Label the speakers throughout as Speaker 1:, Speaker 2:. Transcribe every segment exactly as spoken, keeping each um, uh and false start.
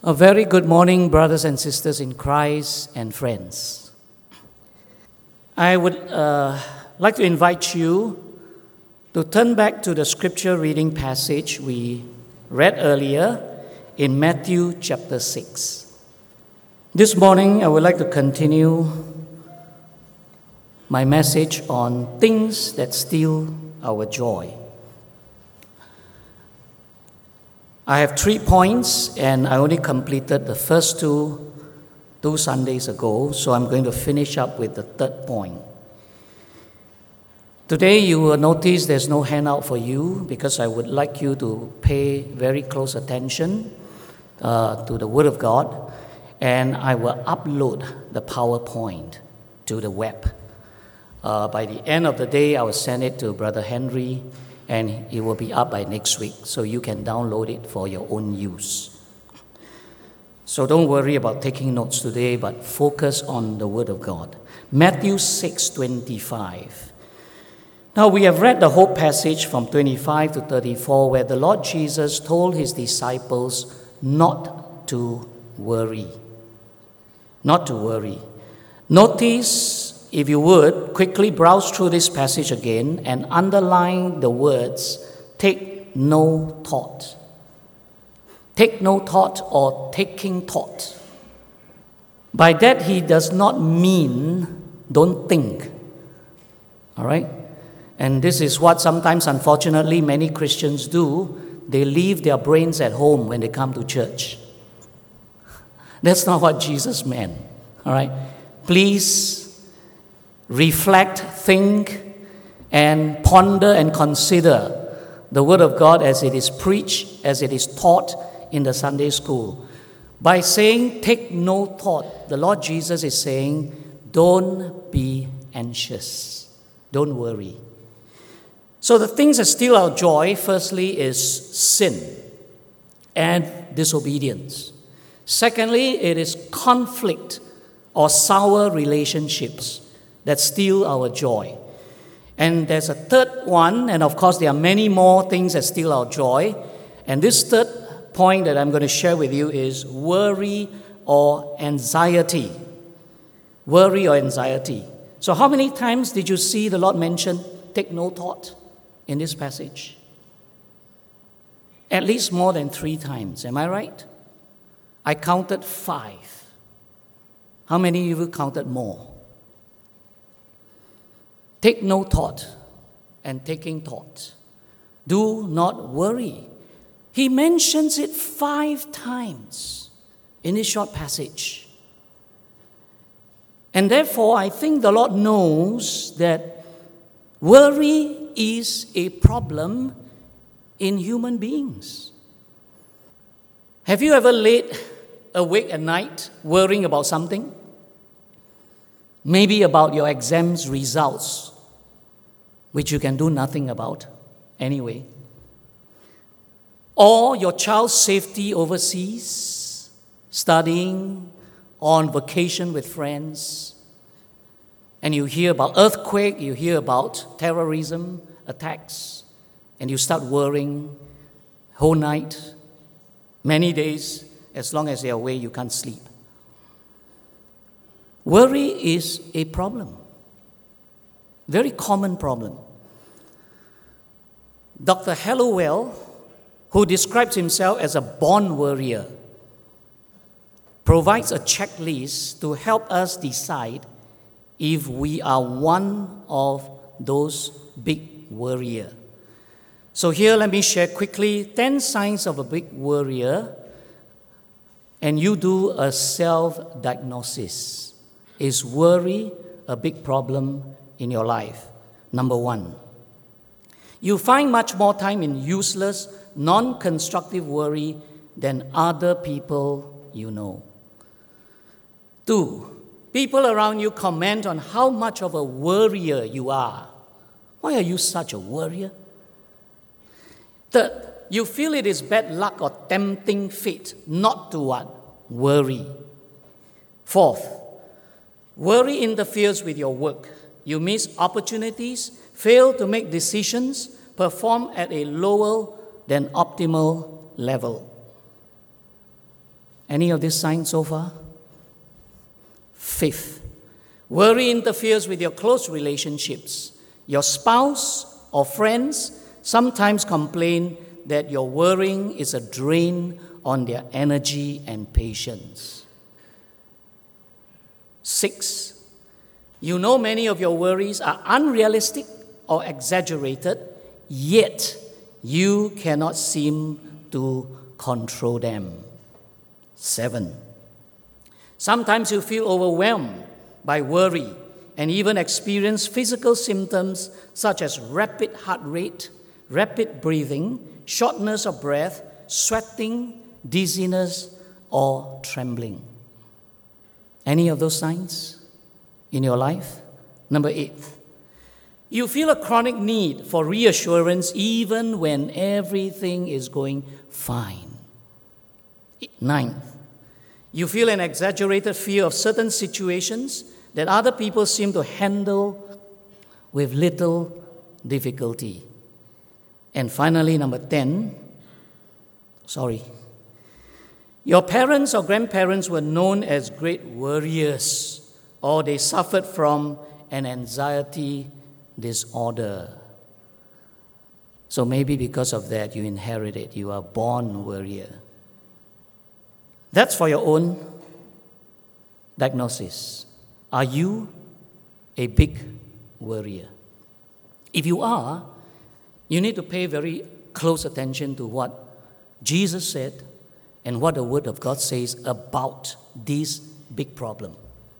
Speaker 1: A very good morning, brothers and sisters in Christ and friends. I would uh, like to invite you to turn back to the scripture reading passage we read earlier in Matthew chapter six. This morning, I would like to continue my message on things that steal our joy. I have three points, and I only completed the first two two Sundays ago, so I'm going to finish up with the third point. Today, you will notice there's no handout for you because I would like you to pay very close attention uh, to the Word of God, and I will upload the PowerPoint to the web. Uh, by the end of the day, I will send it to Brother Henry, and it will be up by next week, so you can download it for your own use. So don't worry about taking notes today, but focus on the Word of God. Matthew six twenty-five. Now we have read the whole passage from twenty-five to thirty-four, where the Lord Jesus told his disciples not to worry. Not to worry. Notice, if you would, quickly browse through this passage again and underline the words, take no thought. Take no thought or taking thought. By that, he does not mean don't think. All right? And this is what sometimes, unfortunately, many Christians do. They leave their brains at home when they come to church. That's not what Jesus meant. All right? Please reflect, think, and ponder and consider the Word of God as it is preached, as it is taught in the Sunday school. By saying, take no thought, the Lord Jesus is saying, don't be anxious. Don't worry. So the things that steal our joy, firstly, is sin and disobedience. Secondly, it is conflict or sour relationships that steal our joy. And there's a third one, and of course there are many more things that steal our joy. And this third point that I'm going to share with you is worry or anxiety. Worry or anxiety. So how many times did you see the Lord mention, take no thought in this passage? At least more than three times, am I right? I counted five. How many of you counted more? Take no thought and taking thought. Do not worry. He mentions it five times in this short passage. And therefore, I think the Lord knows that worry is a problem in human beings. Have you ever laid awake at night worrying about something? Maybe about your exams results, which you can do nothing about anyway. Or your child's safety overseas, studying, on vacation with friends. And you hear about earthquake, you hear about terrorism attacks, and you start worrying whole night, many days, as long as you're away, you can't sleep. Worry is a problem. Very common problem. Doctor Hallowell, who describes himself as a born worrier, provides a checklist to help us decide if we are one of those big worrier. So here, let me share quickly ten signs of a big worrier, and you do a self-diagnosis. Is worry a big problem in your life? Number one, you find much more time in useless, non-constructive worry than other people you know. Two, people around you comment on how much of a worrier you are. Why are you such a worrier? Third, you feel it is bad luck or tempting fate not to what? Worry. Fourth, worry interferes with your work. You miss opportunities, fail to make decisions, perform at a lower than optimal level. Any of these signs so far? Fifth, worry interferes with your close relationships. Your spouse or friends sometimes complain that your worrying is a drain on their energy and patience. Six, you know many of your worries are unrealistic or exaggerated, yet you cannot seem to control them. Seven, sometimes you feel overwhelmed by worry and even experience physical symptoms such as rapid heart rate, rapid breathing, shortness of breath, sweating, dizziness, or trembling. Any of those signs in your life? Number eight, you feel a chronic need for reassurance even when everything is going fine. Ninth, you feel an exaggerated fear of certain situations that other people seem to handle with little difficulty. And finally, number ten, sorry, your parents or grandparents were known as great worriers, or they suffered from an anxiety disorder. So maybe because of that, you inherit it. You are born worrier. That's for your own diagnosis. Are you a big worrier? If you are, you need to pay very close attention to what Jesus said and what the Word of God says about this big problem.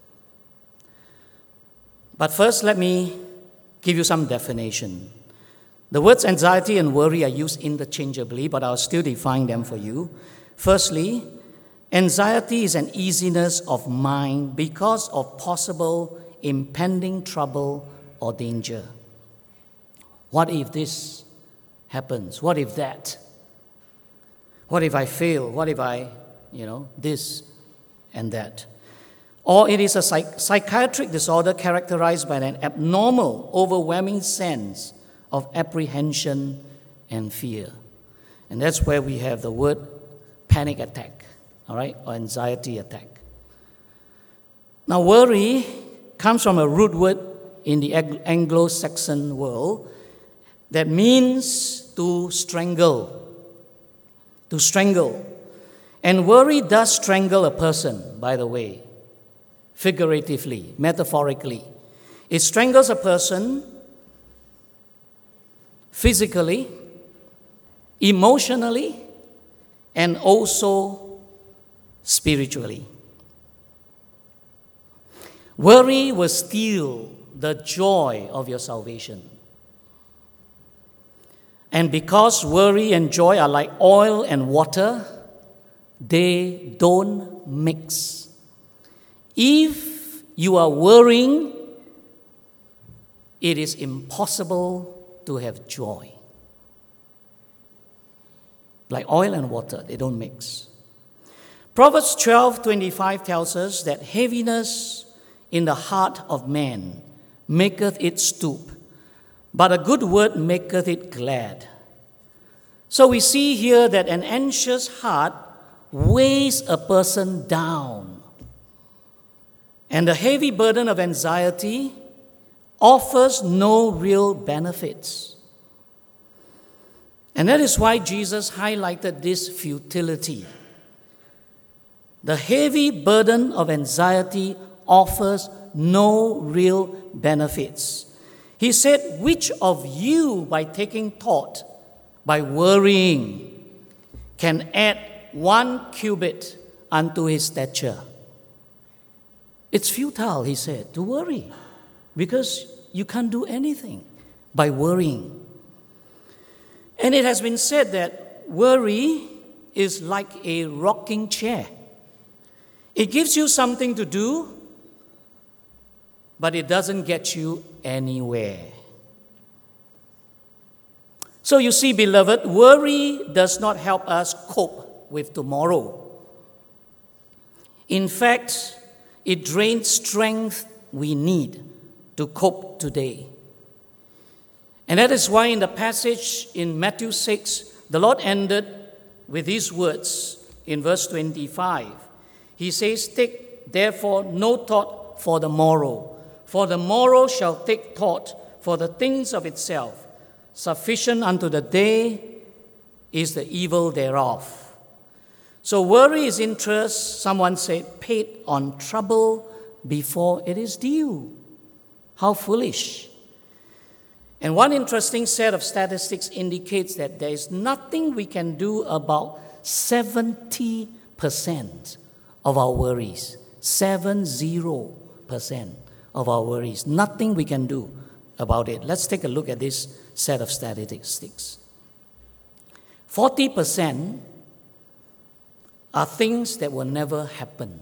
Speaker 1: But first, let me give you some definition. The words anxiety and worry are used interchangeably, but I'll still define them for you. Firstly, anxiety is an easiness of mind because of possible impending trouble or danger. What if this happens? What if that? What if I fail? What if I, you know, this and that? Or it is a psych- psychiatric disorder characterized by an abnormal, overwhelming sense of apprehension and fear. And that's where we have the word panic attack, all right, or anxiety attack. Now, worry comes from a root word in the Anglo-Saxon world that means to strangle. To strangle. And worry does strangle a person, by the way, figuratively, metaphorically. It strangles a person physically, emotionally, and also spiritually. Worry will steal the joy of your salvation. And because worry and joy are like oil and water, they don't mix. If you are worrying, it is impossible to have joy. Like oil and water, they don't mix. Proverbs twelve twenty-five tells us that heaviness in the heart of man maketh it stoop, but a good word maketh it glad. So we see here that an anxious heart weighs a person down. And the heavy burden of anxiety offers no real benefits. And that is why Jesus highlighted this futility. The heavy burden of anxiety offers no real benefits. He said, which of you, by taking thought, by worrying, can add one cubit unto his stature? It's futile, he said, to worry, because you can't do anything by worrying. And it has been said that worry is like a rocking chair. It gives you something to do, but it doesn't get you anywhere. So you see, beloved, worry does not help us cope with tomorrow. In fact, it drains strength we need to cope today. And that is why in the passage in Matthew six, the Lord ended with these words in verse twenty-five. He says, "Take therefore no thought for the morrow, for the morrow shall take thought for the things of itself. Sufficient unto the day is the evil thereof." So worry is interest, someone said, paid on trouble before it is due. How foolish. And one interesting set of statistics indicates that there is nothing we can do about seventy percent of our worries. Seven zero percent of our worries. Nothing we can do about it. Let's take a look at this set of statistics. forty percent are things that will never happen.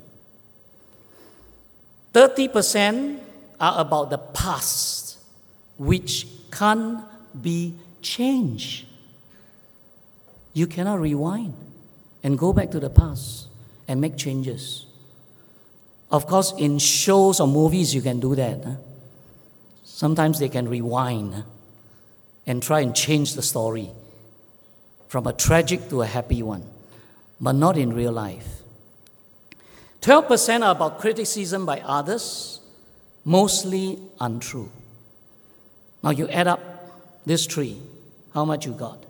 Speaker 1: thirty percent are about the past, which can't be changed. You cannot rewind and go back to the past and make changes. Of course, in shows or movies, you can do that. Huh? Sometimes they can rewind huh? and try and change the story from a tragic to a happy one, but not in real life. twelve percent are about criticism by others, mostly untrue. Now you add up this three, how much you got?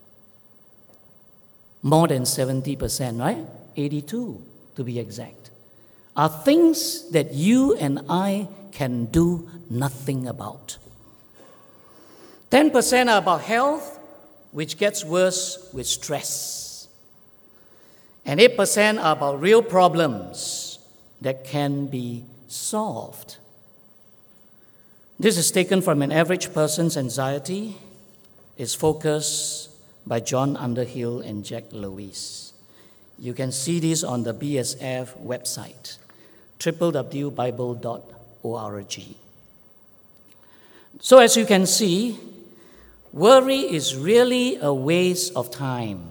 Speaker 1: More than seventy percent, right? eighty-two to be exact, are things that you and I can do nothing about. ten percent are about health, which gets worse with stress. And eight percent are about real problems that can be solved. This is taken from An Average Person's Anxiety. It's focused by John Underhill and Jack Lewis. You can see this on the B S F website, w w w dot bible dot org. So as you can see, worry is really a waste of time.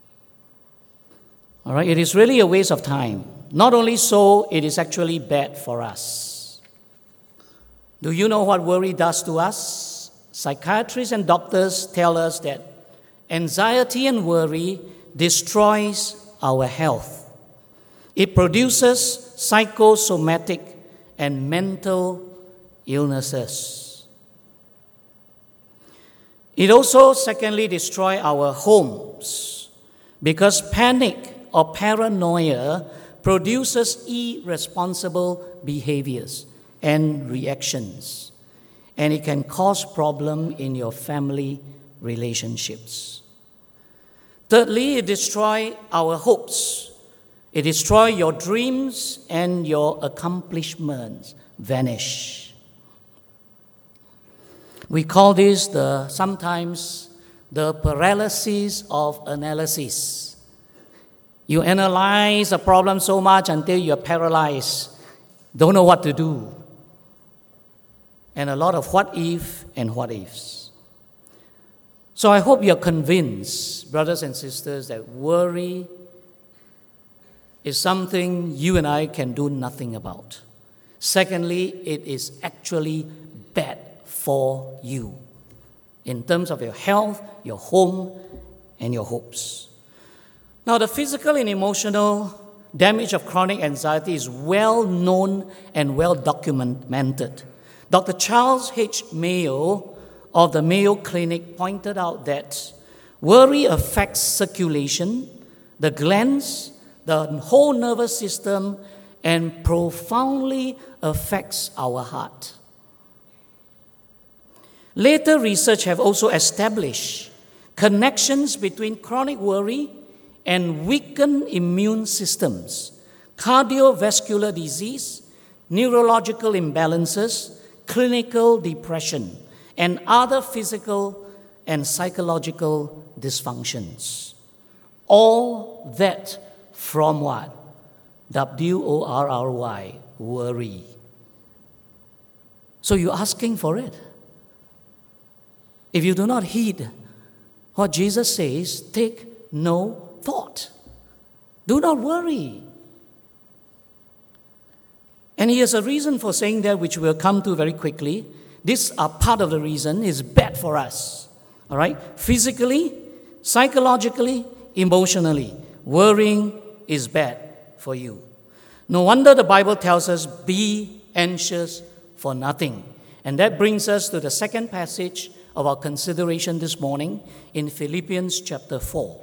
Speaker 1: All right, it is really a waste of time. Not only so, it is actually bad for us. Do you know what worry does to us? Psychiatrists and doctors tell us that anxiety and worry destroys our health. It produces psychosomatic and mental illnesses. It also, secondly, destroys our homes because panic or paranoia produces irresponsible behaviors and reactions, and it can cause problems in your family relationships. Thirdly, it destroys our hopes. It destroys your dreams, and your accomplishments vanish. We call this the sometimes the paralysis of analysis. You analyze a problem so much until you're paralyzed, don't know what to do. And a lot of what if and what ifs. So I hope you're convinced, brothers and sisters, that worry is something you and I can do nothing about. Secondly, it is actually bad for you in terms of your health, your home, and your hopes. Now, the physical and emotional damage of chronic anxiety is well known and well documented. Doctor Charles H. Mayo of the Mayo Clinic pointed out that worry affects circulation, the glands, the whole nervous system, and profoundly affects our heart. Later research have also established connections between chronic worry and weakened immune systems, cardiovascular disease, neurological imbalances, clinical depression, and other physical and psychological dysfunctions. All that from what? W O R R Y, worry. So you're asking for it. If you do not heed what Jesus says, take no thought. Do not worry. And he has a reason for saying that, which we'll come to very quickly. These are part of the reason. It's bad for us. All right? Physically, psychologically, emotionally. Worrying is bad for you. No wonder the Bible tells us, be anxious for nothing. And that brings us to the second passage of our consideration this morning in Philippians chapter four.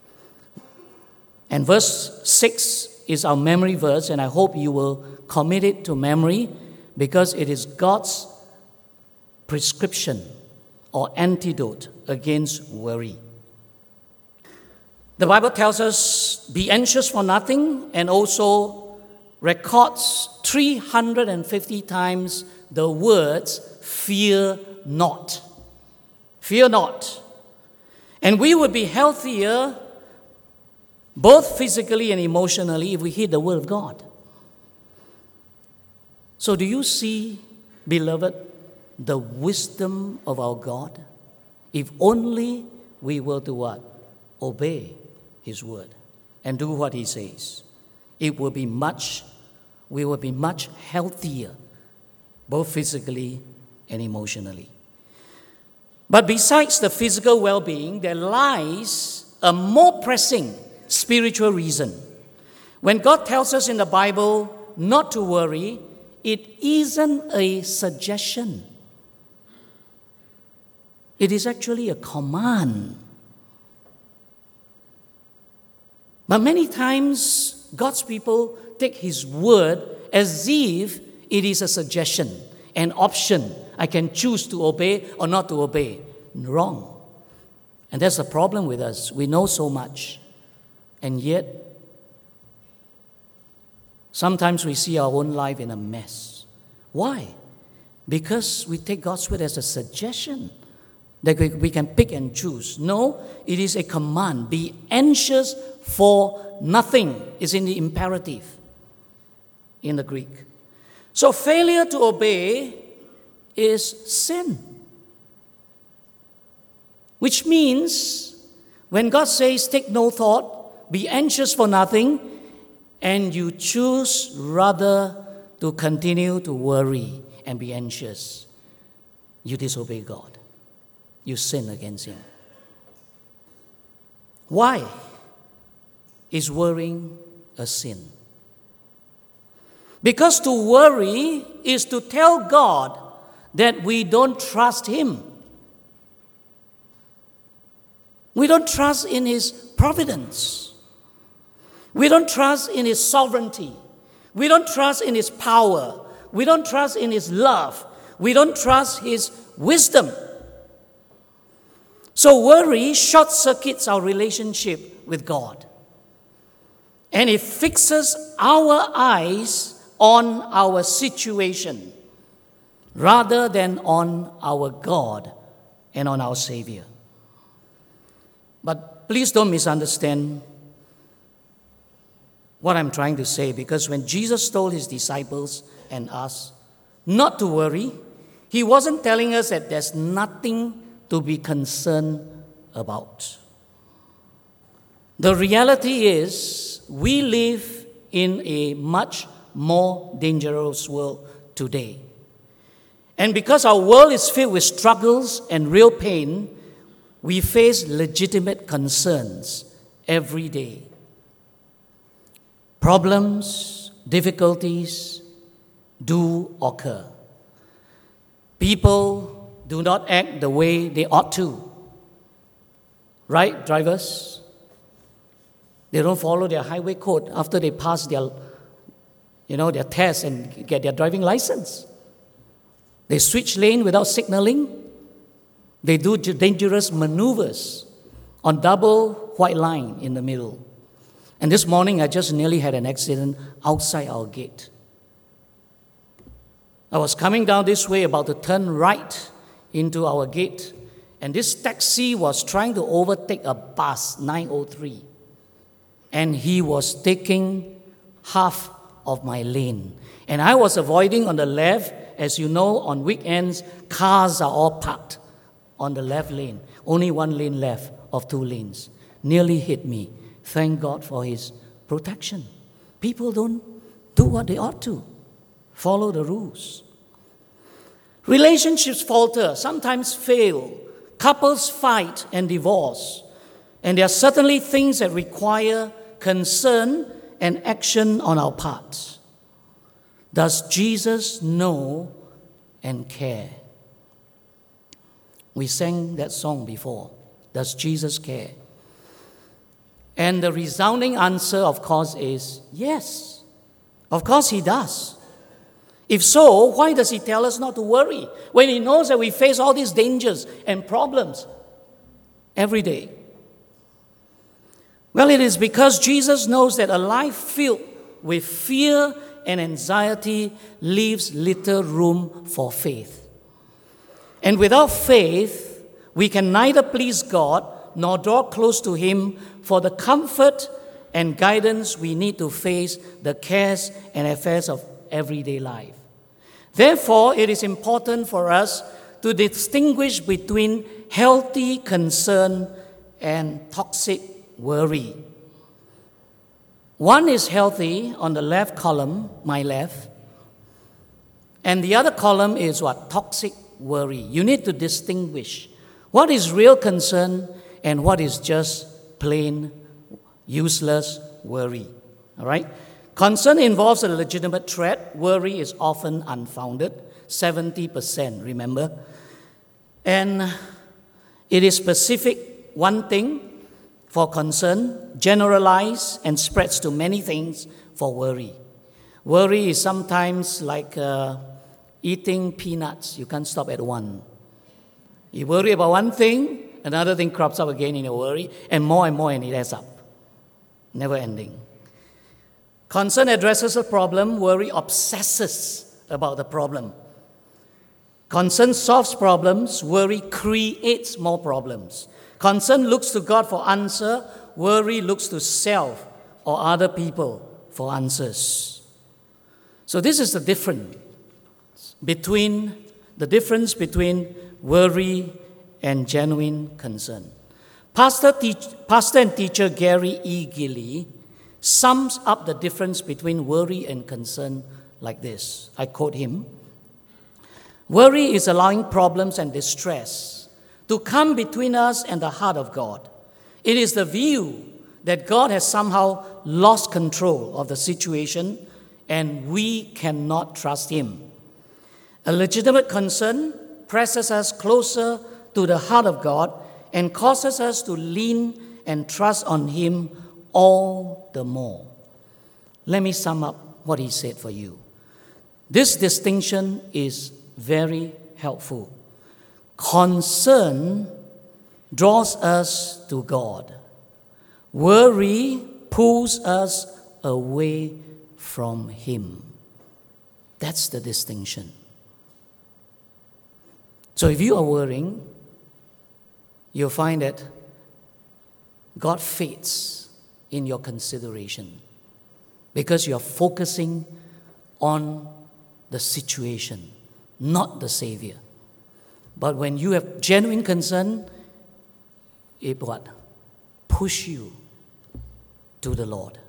Speaker 1: And verse six is our memory verse, and I hope you will commit it to memory because it is God's prescription or antidote against worry. The Bible tells us, be anxious for nothing, and also records three hundred fifty times the words, fear not. Fear not. And we would be healthier both physically and emotionally if we heed the word of God. So do you see, beloved, the wisdom of our God? If only we were to what? Obey His word and do what He says. It will be much, we will be much healthier, both physically and emotionally. But besides the physical well-being, there lies a more pressing spiritual reason. When God tells us in the Bible not to worry, it isn't a suggestion. It is actually a command. But many times, God's people take His word as if it is a suggestion, an option. I can choose to obey or not to obey. Wrong. And that's the problem with us. We know so much. And yet, sometimes we see our own life in a mess. Why? Because we take God's word as a suggestion that we, we can pick and choose. No, it is a command. Be anxious for nothing is in the imperative in the Greek. So failure to obey is sin. Which means when God says take no thought, be anxious for nothing, and you choose rather to continue to worry and be anxious, you disobey God. You sin against Him. Why is worrying a sin? Because to worry is to tell God that we don't trust Him. We don't trust in His providence. We don't trust in His sovereignty. We don't trust in His power. We don't trust in His love. We don't trust His wisdom. So worry short-circuits our relationship with God. And it fixes our eyes on our situation rather than on our God and on our Savior. But please don't misunderstand what I'm trying to say, because when Jesus told His disciples and us not to worry, He wasn't telling us that there's nothing to be concerned about. The reality is we live in a much more dangerous world today. And because our world is filled with struggles and real pain, we face legitimate concerns every day. Problems, difficulties do occur. People do not act the way they ought to. Right, drivers? They don't follow their highway code after they pass their, you know, their test and get their driving license. They switch lane without signaling. They do dangerous maneuvers on double white line in the middle. And this morning, I just nearly had an accident outside our gate. I was coming down this way, about to turn right into our gate, and this taxi was trying to overtake a bus, nine oh three. And he was taking half of my lane. And I was avoiding on the left. As you know, on weekends, cars are all parked on the left lane. Only one lane left of two lanes. Nearly hit me. Thank God for His protection. People don't do what they ought to. Follow the rules. Relationships falter, sometimes fail. Couples fight and divorce. And there are certainly things that require concern and action on our parts. Does Jesus know and care? We sang that song before. Does Jesus care? And the resounding answer, of course, is yes. Of course he does. If so, why does he tell us not to worry when he knows that we face all these dangers and problems every day? Well, it is because Jesus knows that a life filled with fear and anxiety leaves little room for faith. And without faith, we can neither please God nor draw close to Him for the comfort and guidance we need to face the cares and affairs of everyday life. Therefore, it is important for us to distinguish between healthy concern and toxic worry. One is healthy on the left column, my left, and the other column is what? Toxic worry. You need to distinguish what is real concern and what is just plain useless worry. All right? Concern involves a legitimate threat. Worry is often unfounded, seventy percent, remember? And it is specific, one thing for concern, generalized and spreads to many things for worry. Worry is sometimes like uh, eating peanuts. You can't stop at one. You worry about one thing, another thing crops up again in your worry, and more and more, and it adds up. Never ending. Concern addresses a problem. Worry obsesses about the problem. Concern solves problems. Worry creates more problems. Concern looks to God for answer. Worry looks to self or other people for answers. So this is the difference between the difference between worry and genuine concern. Pastor, teach, Pastor and teacher Gary E. Gilley sums up the difference between worry and concern like this. I quote him. Worry is allowing problems and distress to come between us and the heart of God. It is the view that God has somehow lost control of the situation and we cannot trust Him. A legitimate concern presses us closer to the heart of God and causes us to lean and trust on Him all the more. Let me sum up what he said for you. This distinction is very helpful. Concern draws us to God. Worry pulls us away from Him. That's the distinction. So if you are worrying, you'll find that God fades in your consideration because you're focusing on the situation, not the Savior. But when you have genuine concern, it what? Push you to the Lord,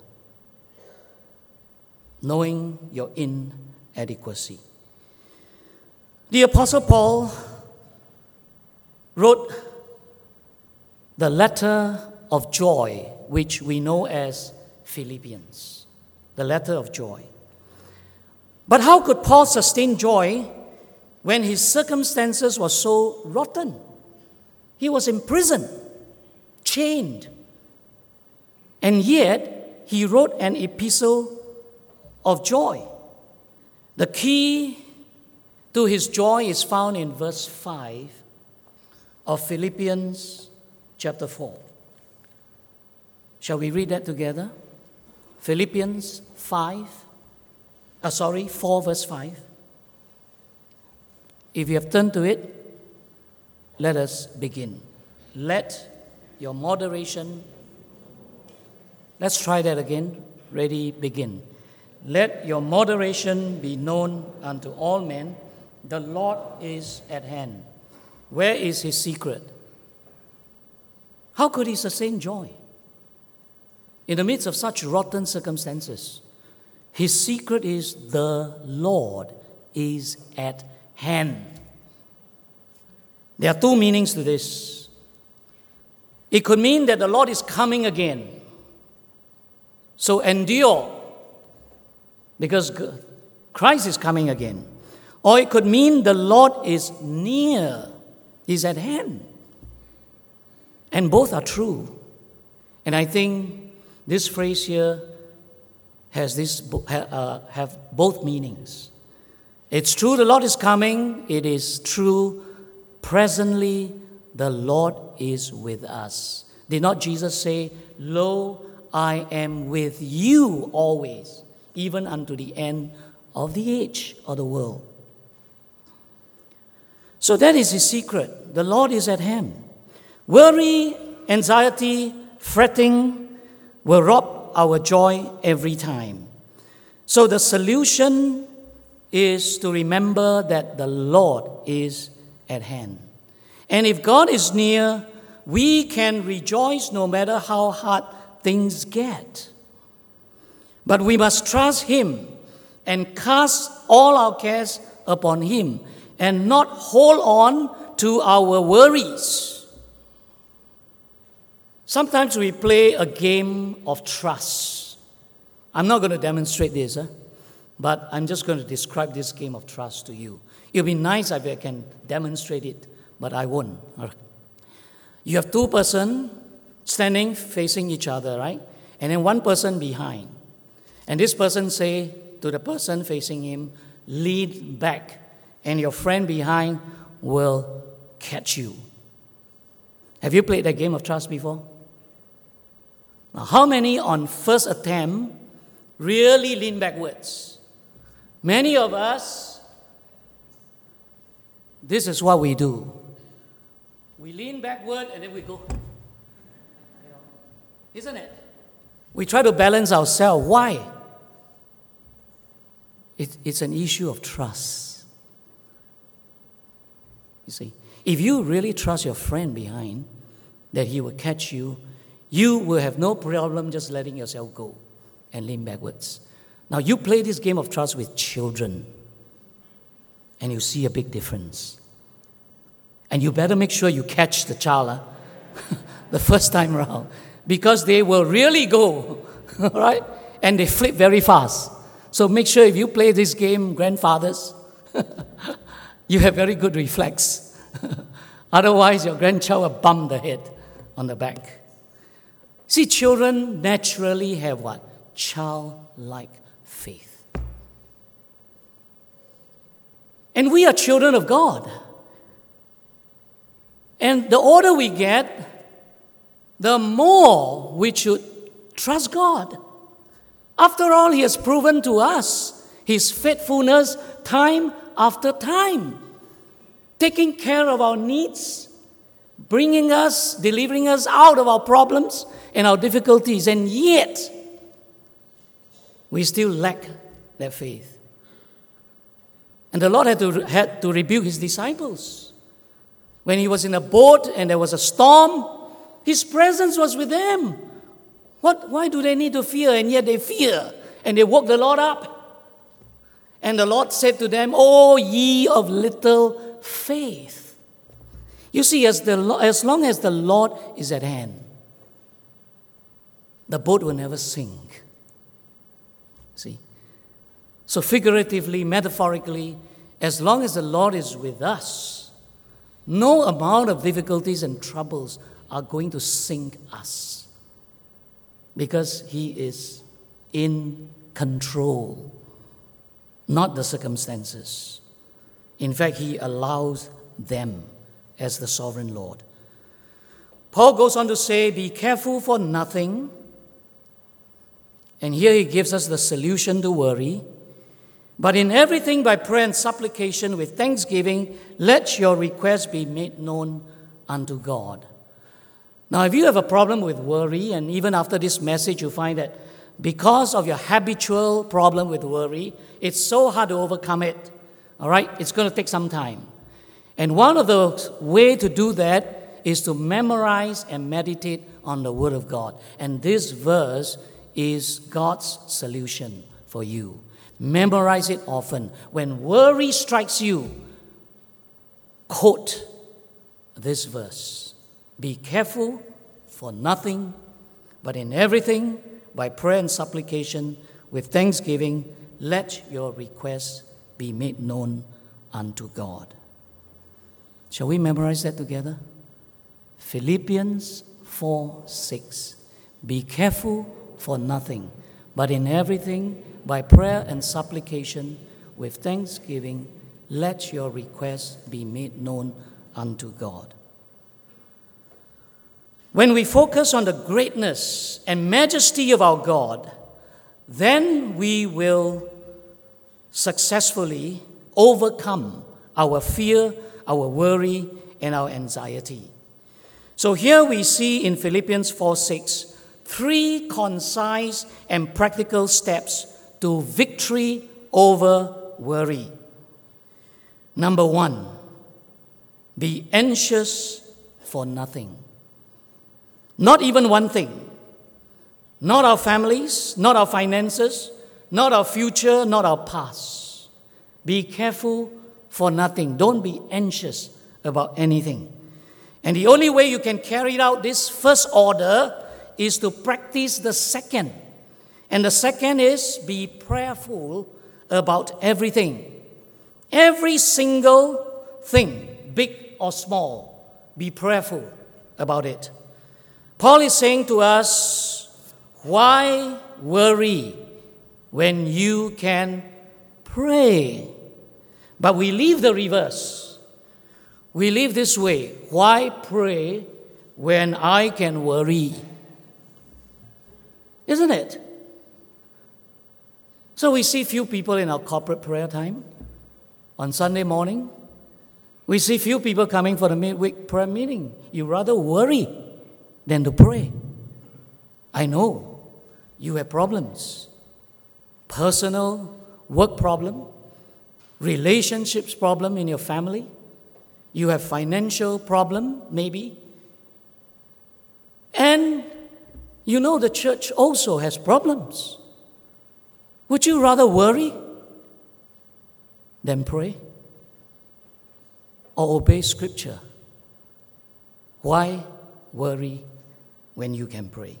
Speaker 1: knowing your inadequacy. The Apostle Paul wrote the letter of joy, which we know as Philippians, the letter of joy. But how could Paul sustain joy when his circumstances were so rotten? He was in prison, chained, and yet he wrote an epistle of joy. The key to his joy is found in verse five of Philippians chapter four. Shall we read that together? Philippians five, uh, sorry, four verse five. If you have turned to it, let us begin. Let your moderation, let's try that again. Ready, begin. Let your moderation be known unto all men. The Lord is at hand. Where is His secret? How could he sustain joy in the midst of such rotten circumstances? His secret is the Lord is at hand. There are two meanings to this. It could mean that the Lord is coming again. So endure, because Christ is coming again. Or it could mean the Lord is near, He's at hand. And both are true. And I think this phrase here has this uh, have both meanings. It's true the Lord is coming. It is true presently the Lord is with us. Did not Jesus say, "Lo, I am with you always, even unto the end of the age or the world"? So that is His secret. The Lord is at hand. Worry, anxiety, fretting will rob our joy every time. So the solution is to remember that the Lord is at hand. And if God is near, we can rejoice no matter how hard things get. But we must trust Him and cast all our cares upon Him and not hold on to our worries. Sometimes we play a game of trust. I'm not going to demonstrate this, huh? But I'm just going to describe this game of trust to you. It would be nice if I can demonstrate it, but I won't. You have two persons standing facing each other, right? And then one person behind. And this person say to the person facing him, "Lean back," and your friend behind will catch you. Have you played that game of trust before? Now, how many on first attempt really lean backwards? Many of us, this is what we do. We lean backward and then we go. You know, isn't it? We try to balance ourselves. Why? It, it's an issue of trust. You see, if you really trust your friend behind that he will catch you, you will have no problem just letting yourself go and lean backwards. Now, you play this game of trust with children, and you see a big difference. And you better make sure you catch the child huh? the first time around, because they will really go, right? And they flip very fast. So make sure if you play this game, grandfathers, you have very good reflex. Otherwise, your grandchild will bump the head on the back. See, children naturally have what? Childlike faith. And we are children of God. And the older we get, the more we should trust God. After all, He has proven to us His faithfulness time after time, taking care of our needs, bringing us, delivering us out of our problems and our difficulties, and yet we still lack that faith. And the Lord had to, had to rebuke His disciples. When He was in a boat and there was a storm, His presence was with them. What? Why do they need to fear? And yet they fear. And they woke the Lord up. And the Lord said to them, "O ye of little faith." You see, as, the, as long as the Lord is at hand, the boat will never sink. See? So figuratively, metaphorically, as long as the Lord is with us, no amount of difficulties and troubles are going to sink us, because He is in control, not the circumstances. In fact, He allows them as the sovereign Lord. Paul goes on to say, "Be careful for nothing." And here he gives us the solution to worry. "But in everything by prayer and supplication with thanksgiving, let your requests be made known unto God." Now, if you have a problem with worry, and even after this message you find that because of your habitual problem with worry, it's so hard to overcome it, all right? It's going to take some time. And one of the ways to do that is to memorize and meditate on the Word of God. And this verse is God's solution for you. Memorize it often. When worry strikes you, quote this verse. "Be careful for nothing, but in everything, by prayer and supplication with thanksgiving, let your requests be made known unto God. Shall we memorize that together? Philippians four six. Be careful for nothing, but in everything, by prayer and supplication, with thanksgiving, let your requests be made known unto God. When we focus on the greatness and majesty of our God, then we will successfully overcome our fear, our worry, and our anxiety. So here we see in Philippians four six, three concise and practical steps to victory over worry. Number one, be anxious for nothing. Not even one thing. Not our families, not our finances, not our future, not our past. Be careful for nothing. Don't be anxious about anything. And the only way you can carry out this first order is to practice the second. And the second is be prayerful about everything. Every single thing, big or small, be prayerful about it. Paul is saying to us, why worry when you can pray? But we leave the reverse. We live this way. Why pray when I can worry? Isn't it? So we see few people in our corporate prayer time on Sunday morning. We see few people coming for the midweek prayer meeting. You rather worry than to pray. I know you have problems. Personal, work problem, relationships problem in your family. You have financial problem, maybe. And you know the church also has problems. Would you rather worry than pray? Or obey Scripture? Why worry when you can pray?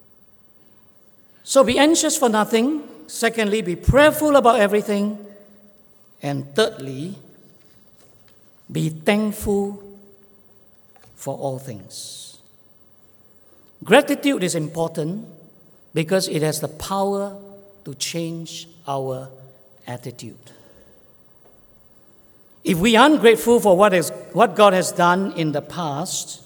Speaker 1: So be anxious for nothing. Secondly, be prayerful about everything. And thirdly, be thankful for all things. Gratitude is important because it has the power to change our attitude. If we aren't grateful for what is what God has done in the past,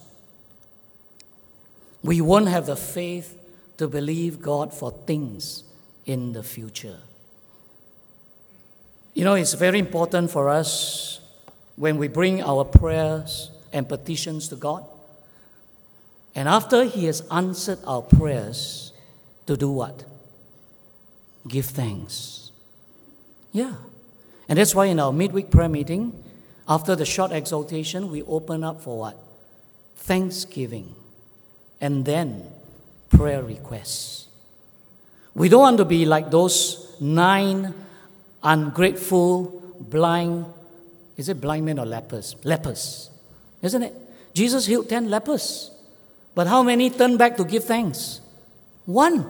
Speaker 1: we won't have the faith to believe God for things in the future. You know, it's very important for us when we bring our prayers and petitions to God, and after He has answered our prayers, to do what? Give thanks. Yeah. And that's why in our midweek prayer meeting, after the short exhortation, we open up for what? Thanksgiving. And then prayer requests. We don't want to be like those nine ungrateful, blind, is it blind men or lepers? Lepers, isn't it? Jesus healed ten lepers. But how many turned back to give thanks? One.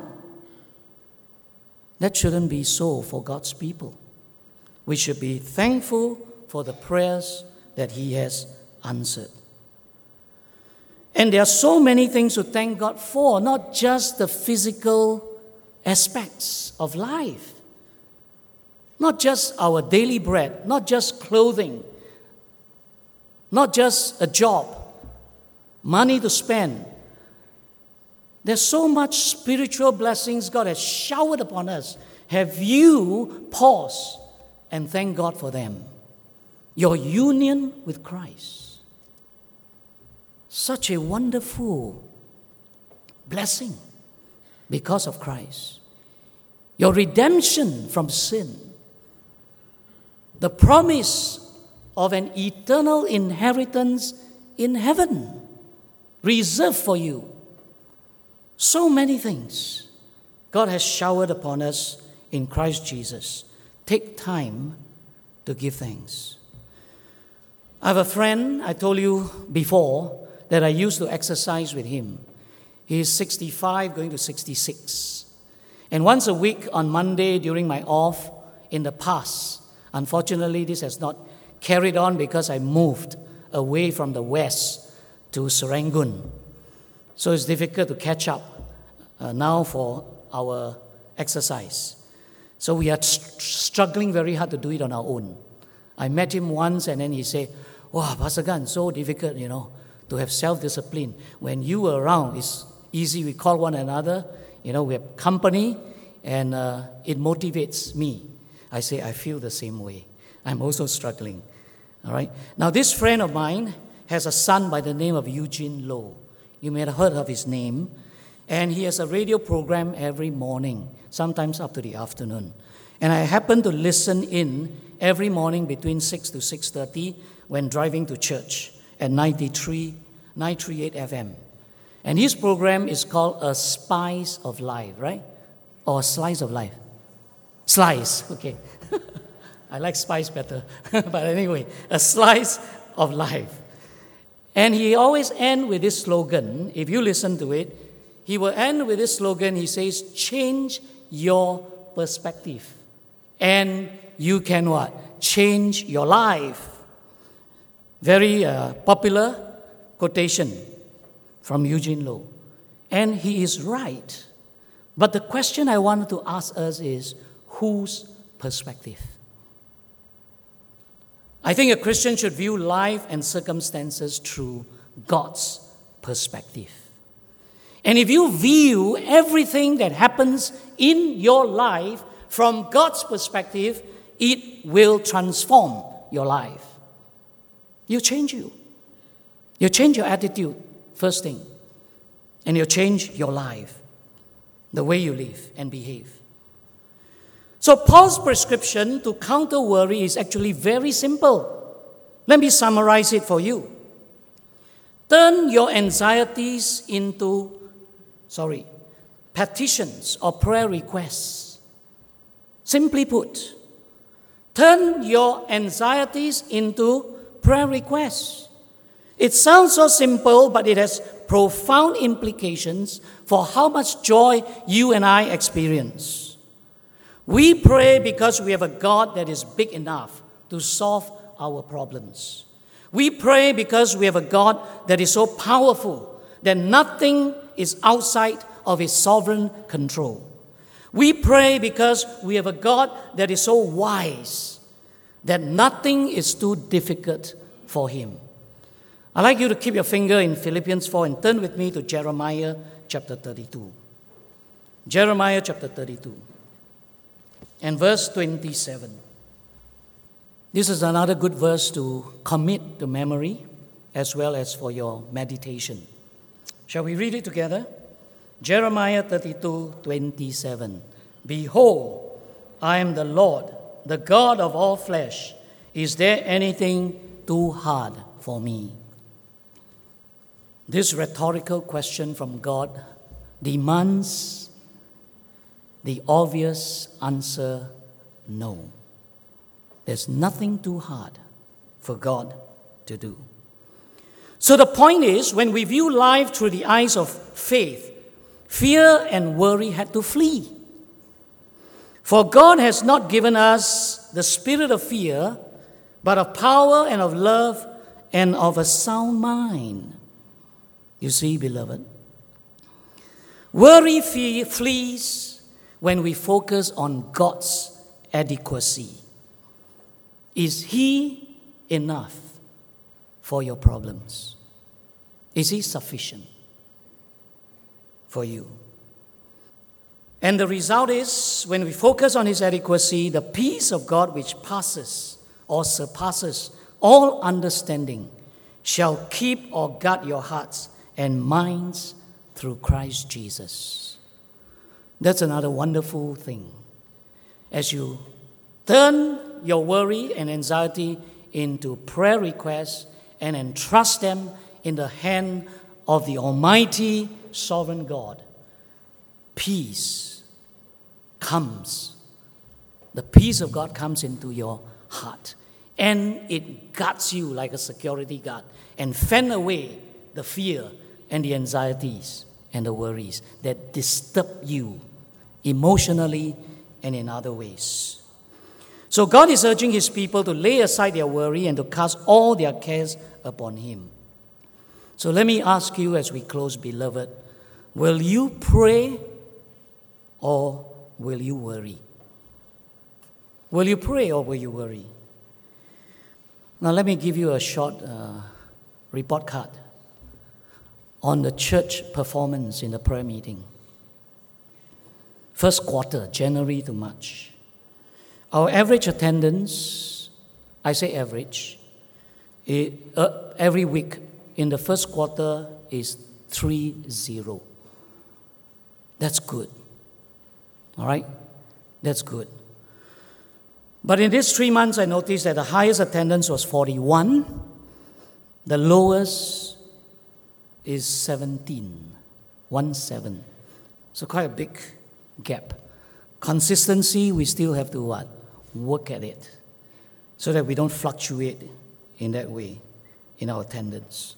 Speaker 1: That shouldn't be so for God's people. We should be thankful for the prayers that He has answered. And there are so many things to thank God for, not just the physical aspects of life. Not just our daily bread, not just clothing, not just a job, money to spend. There's so much spiritual blessings God has showered upon us. Have you paused and thank God for them? Your union with Christ. Such a wonderful blessing because of Christ. Your redemption from sin. The promise of an eternal inheritance in heaven reserved for you. So many things God has showered upon us in Christ Jesus. Take time to give thanks. I have a friend, I told you before, that I used to exercise with him. He is sixty-five, going to sixty-six. And once a week on Monday during my off in the past, unfortunately this has not carried on because I moved away from the west to Serangoon. So it's difficult to catch up uh, now for our exercise. So we are st- struggling very hard to do it on our own. I met him once and then he said, wow, Pastor Gan, so difficult, you know, to have self-discipline. When you are around, it's easy. We call one another, you know, we have company, and uh, it motivates me. I say, I feel the same way. I'm also struggling, all right? Now, this friend of mine has a son by the name of Eugene Low. You may have heard of his name. And he has a radio program every morning, sometimes up to the afternoon. And I happen to listen in every morning between six to six thirty when driving to church at ninety-three, nine thirty-eight F M. And his program is called A Spice of Life, right? Or Slice of Life. Slice, okay. I like spice better. But anyway, A Slice of Life. And he always ends with this slogan, if you listen to it, he will end with this slogan. He says, change your perspective. And you can what? Change your life. Very uh, popular quotation from Eugene Low. And he is right. But the question I wanted to ask us is, whose perspective? I think a Christian should view life and circumstances through God's perspective. And if you view everything that happens in your life from God's perspective, it will transform your life. You change you. You change your attitude, first thing. And you change your life, the way you live and behave. So Paul's prescription to counter worry is actually very simple. Let me summarize it for you. Turn your anxieties into Sorry, petitions or prayer requests. Simply put, turn your anxieties into prayer requests. It sounds so simple, but it has profound implications for how much joy you and I experience. We pray because we have a God that is big enough to solve our problems. We pray because we have a God that is so powerful that nothing is outside of His sovereign control. We pray because we have a God that is so wise that nothing is too difficult for Him. I'd like you to keep your finger in Philippians four and turn with me to Jeremiah chapter thirty-two. Jeremiah chapter thirty-two and verse twenty-seven. This is another good verse to commit to memory as well as for your meditation. Shall we read it together? Jeremiah thirty-two, twenty-seven. Behold, I am the Lord, the God of all flesh. Is there anything too hard for me? This rhetorical question from God demands the obvious answer, no. There's nothing too hard for God to do. So the point is, when we view life through the eyes of faith, fear and worry had to flee. For God has not given us the spirit of fear, but of power and of love and of a sound mind. You see, beloved, worry fee- flees when we focus on God's adequacy. Is He enough for your problems? Is He sufficient for you? And the result is, when we focus on His adequacy, the peace of God which passes or surpasses all understanding shall keep or guard your hearts and minds through Christ Jesus. That's another wonderful thing. As you turn your worry and anxiety into prayer requests and entrust them in the hand of the Almighty Sovereign God, peace comes. The peace of God comes into your heart, and it guards you like a security guard and fend away the fear and the anxieties and the worries that disturb you emotionally, and in other ways. So God is urging His people to lay aside their worry and to cast all their cares upon Him. So let me ask you as we close, beloved, will you pray or will you worry? Will you pray or will you worry? Now let me give you a short uh, report card on the church performance in the prayer meeting. First quarter, January to March. Our average attendance, I say average, it, uh, every week in the first quarter is three zero. That's good. All right? That's good. But in these three months, I noticed that the highest attendance was forty-one. The lowest is seventeen. One seven. So quite a big gap. Consistency, we still have to what? Work at it. So that we don't fluctuate in that way in our attendance.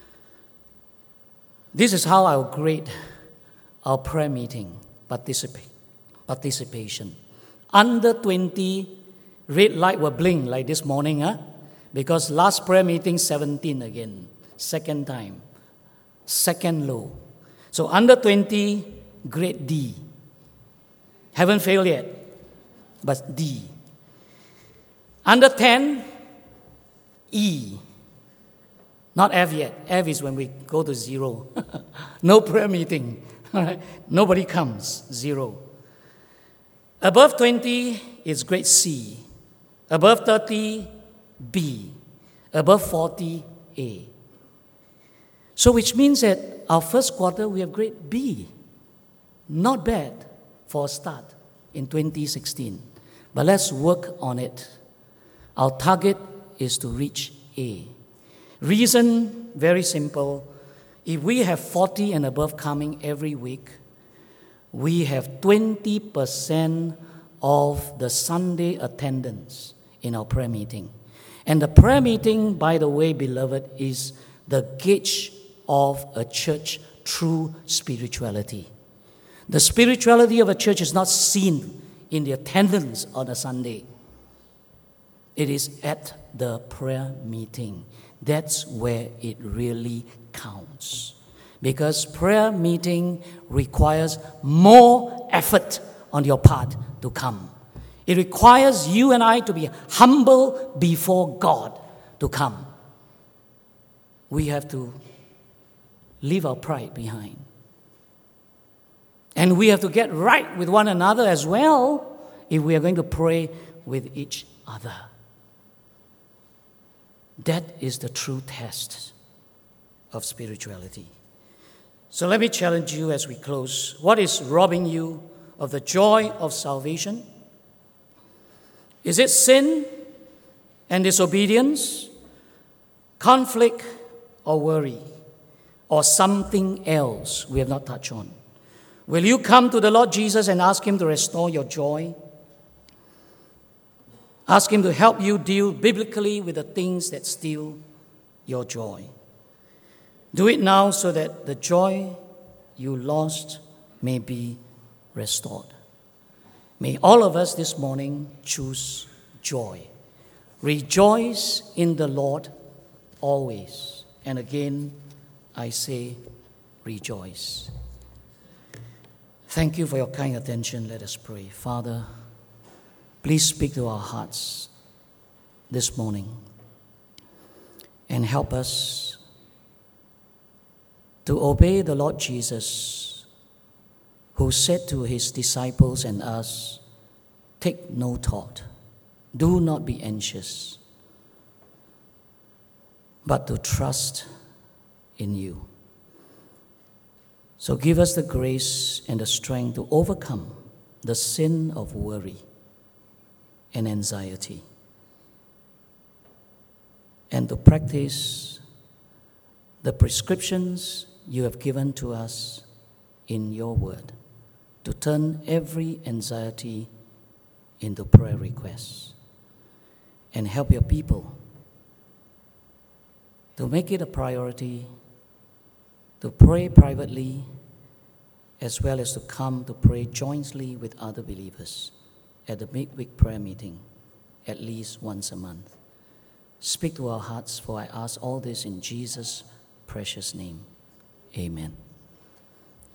Speaker 1: This is how I'll grade our prayer meeting participa- participation. Under twenty, red light will blink like this morning, huh? Because last prayer meeting, seventeen again. Second time. Second low. So under twenty, grade D. Haven't failed yet, but D. Under ten, E. Not F yet. F is when we go to zero. No prayer meeting. All right? Nobody comes. Zero. Above twenty is grade C. Above thirty, B. Above forty, A. So which means that our first quarter we have grade B. Not bad for a start in twenty sixteen. But let's work on it. Our target is to reach A. Reason, very simple. If we have forty and above coming every week, we have twenty percent of the Sunday attendance in our prayer meeting. And the prayer meeting, by the way, beloved, is the gauge of a church true spirituality. The spirituality of a church is not seen in the attendance on a Sunday. It is at the prayer meeting. That's where it really counts. Because prayer meeting requires more effort on your part to come. It requires you and I to be humble before God to come. We have to leave our pride behind. And we have to get right with one another as well if we are going to pray with each other. That is the true test of spirituality. So let me challenge you as we close. What is robbing you of the joy of salvation? Is it sin and disobedience, conflict or worry, or something else we have not touched on? Will you come to the Lord Jesus and ask Him to restore your joy? Ask Him to help you deal biblically with the things that steal your joy. Do it now so that the joy you lost may be restored. May all of us this morning choose joy. Rejoice in the Lord always. And again, I say rejoice. Thank you for your kind attention. Let us pray. Father, please speak to our hearts this morning and help us to obey the Lord Jesus, who said to His disciples and us, take no thought, do not be anxious, but to trust in you. So give us the grace and the strength to overcome the sin of worry and anxiety, and to practice the prescriptions you have given to us in your word, to turn every anxiety into prayer requests, and help your people to make it a priority to pray privately as well as to come to pray jointly with other believers at the midweek prayer meeting at least once a month. Speak to our hearts, for I ask all this in Jesus' precious name. Amen.